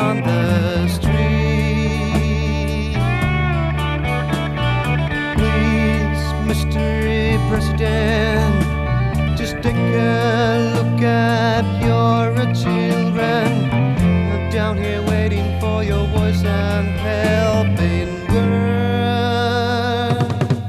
on the street. Please, Mr. President, just take a look at your children down here waiting for your voice and helping word.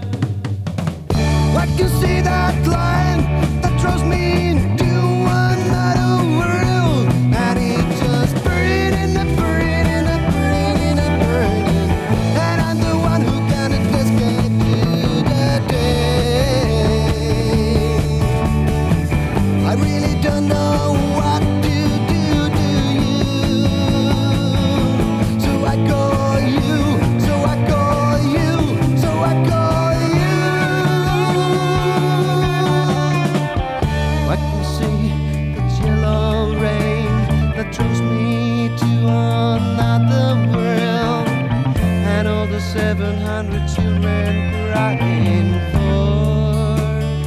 I can see that line that draws me into another world, and it's just burning and burning and burning and burning, and I'm the one who cannot escape to the day. I really don't know what to do to you, so I call you, so I call you, so I call you. I can see the yellow rain that draws me to another world, and all the 700 children crying for.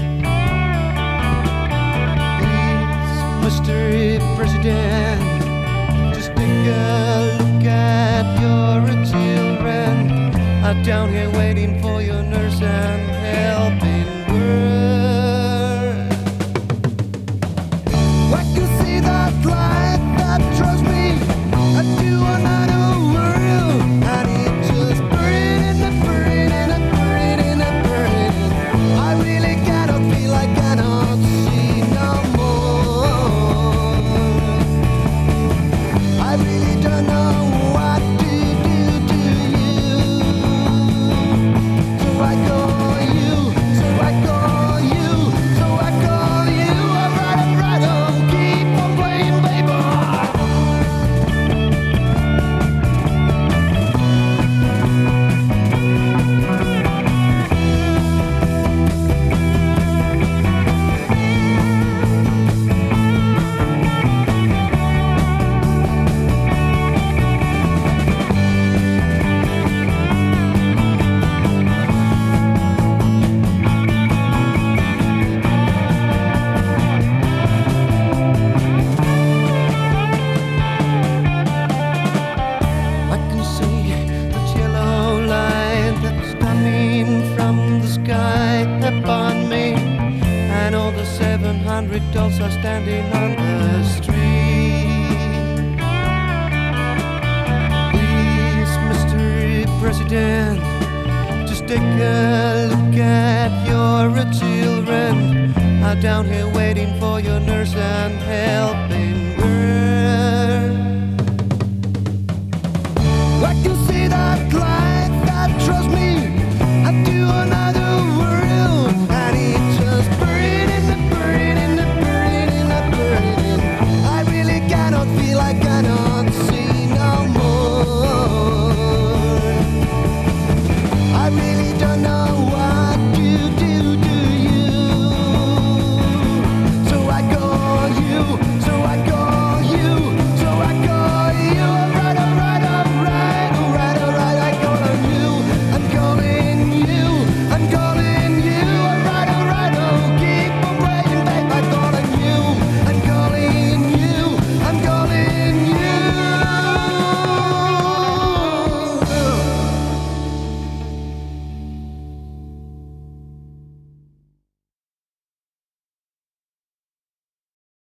Please, Mr. President, just take a look at your children down here waiting for your nurse and helping word. I can see that light that draws me to another world, and it's just burning and burning and burning and burning. I really cannot feel, I cannot see no more. I really don't know what to do to you, so I call you, so I call you, so I call you. Alright, on, keep on playing, baby. I can see the yellow light that's coming from the sky upon me, and all the 700 dolls are standing on the street. Please, Mr. President, just take a look at your children down here waiting for your nurse and helping word.